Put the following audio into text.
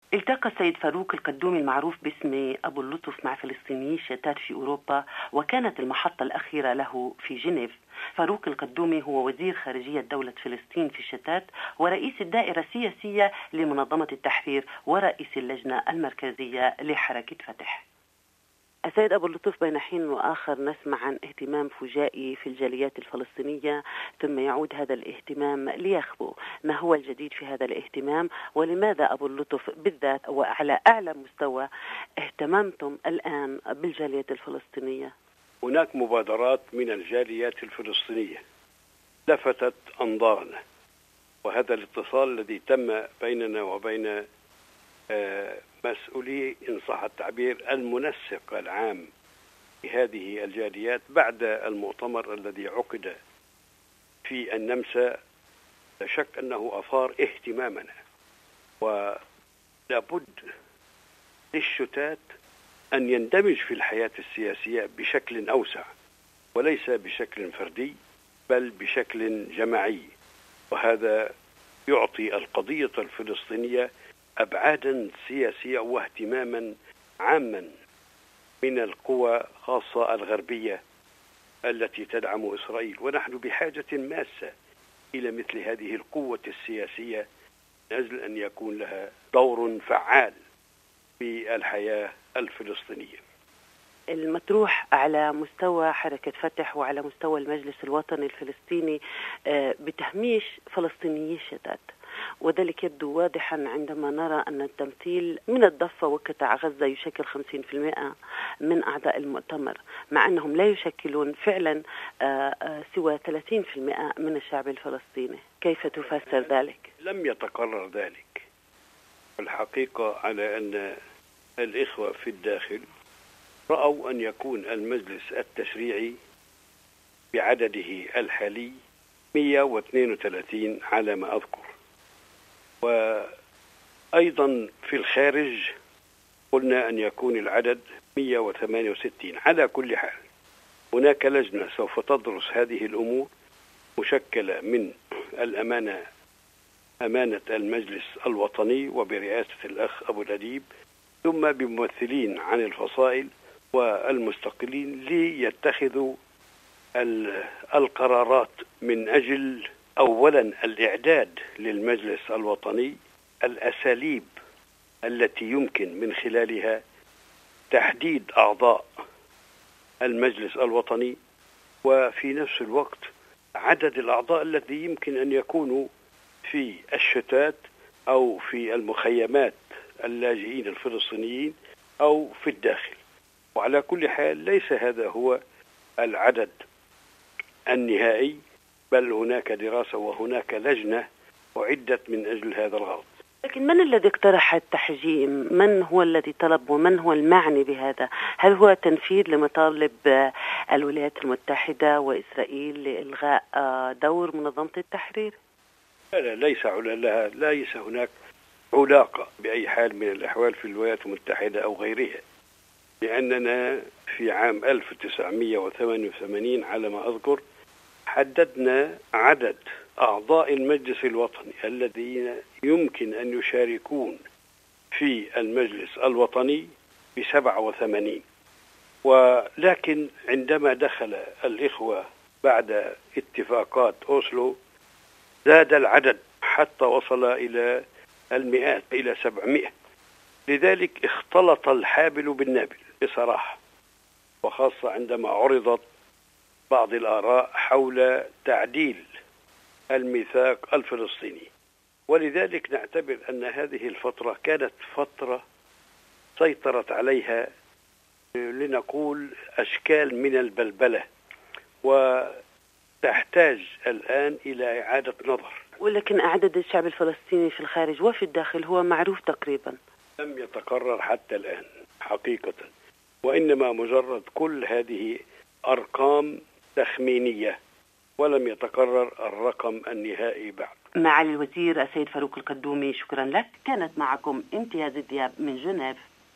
التقى السيد فاروق القدومي المعروف باسم أبو اللطف مع فلسطينيي الشتات في أوروبا، وكانت المحطة الأخيرة له في جنيف. فاروق القدومي هو وزير خارجية دولة فلسطين في الشتات، ورئيس الدائرة السياسية لمنظمة التحرير، ورئيس اللجنة المركزية لحركة فتح. السيد أبو اللطف، بين حين وآخر نسمع عن اهتمام فجائي في الجاليات الفلسطينية، ثم يعود هذا الاهتمام ليخبو. ما هو الجديد في هذا الاهتمام، ولماذا أبو اللطف بالذات وعلى أعلى مستوى اهتممتم الآن بالجاليات الفلسطينية؟ هناك مبادرات من الجاليات الفلسطينية لفتت أنظارنا، وهذا الاتصال الذي تم بيننا وبين مسؤولي إن صح التعبير المنسق العام لهذه الجاليات بعد المؤتمر الذي عقد في النمسا، لا شك أنه أثار اهتمامنا. ولابد للشتات أن يندمج في الحياة السياسية بشكل أوسع، وليس بشكل فردي بل بشكل جماعي، وهذا يعطي القضية الفلسطينية أبعادا سياسية واهتماما عاما من القوى خاصة الغربية التي تدعم إسرائيل. ونحن بحاجة ماسة إلى مثل هذه القوة السياسية من أجل أن يكون لها دور فعال في الحياة الفلسطينية. المطروح على مستوى حركة فتح وعلى مستوى المجلس الوطني الفلسطيني بتهميش فلسطينيي الشتات، وذلك يبدو واضحا عندما نرى أن التمثيل من الضفة وقطاع غزة يشكل 50% من أعضاء المؤتمر، مع أنهم لا يشكلون فعلا سوى 30% من الشعب الفلسطيني. كيف تفسر ذلك؟ لم يتقرر ذلك. الحقيقة على أن الإخوة في الداخل رأوا أن يكون المجلس التشريعي بعدده الحالي 132 على ما أذكر، وأيضا في الخارج قلنا أن يكون العدد 168. على كل حال هناك لجنة سوف تدرس هذه الأمور مشكلة من أمانة المجلس الوطني وبرئاسة الأخ أبو الأديب، ثم بممثلين عن الفصائل والمستقلين ليتخذوا القرارات من أجل أولا الإعداد للمجلس الوطني، الأساليب التي يمكن من خلالها تحديد أعضاء المجلس الوطني، وفي نفس الوقت عدد الأعضاء الذي يمكن أن يكونوا في الشتات أو في المخيمات اللاجئين الفلسطينيين أو في الداخل. وعلى كل حال ليس هذا هو العدد النهائي، بل هناك دراسة وهناك لجنة أعدت من أجل هذا الغرض. لكن من الذي اقترح التحجيم؟ من هو الذي طلب ومن هو المعني بهذا؟ هل هو تنفيذ لمطالب الولايات المتحدة وإسرائيل لإلغاء دور منظمة التحرير؟ لا، ليس هناك علاقة بأي حال من الأحوال في الولايات المتحدة أو غيرها، لأننا في عام 1988 على ما أذكر حددنا عدد أعضاء المجلس الوطني الذين يمكن أن يشاركون في المجلس الوطني ب87. ولكن عندما دخل الإخوة بعد اتفاقات أوسلو زاد العدد حتى وصل إلى المئات، إلى 700. لذلك اختلط الحابل بالنابل بصراحة، وخاصة عندما عرضت بعض الآراء حول تعديل الميثاق الفلسطيني. ولذلك نعتبر أن هذه الفترة كانت فترة سيطرت عليها لنقول أشكال من البلبلة، وتحتاج الآن إلى إعادة نظر. ولكن عدد الشعب الفلسطيني في الخارج وفي الداخل هو معروف تقريبا، لم يتقرر حتى الآن حقيقة، وإنما مجرد كل هذه أرقام تخمينية ولم يتقرر الرقم النهائي بعد. معالي الوزير السيد فاروق القدومي، شكرا لك. كانت معكم امتياز الدياب من جنيف.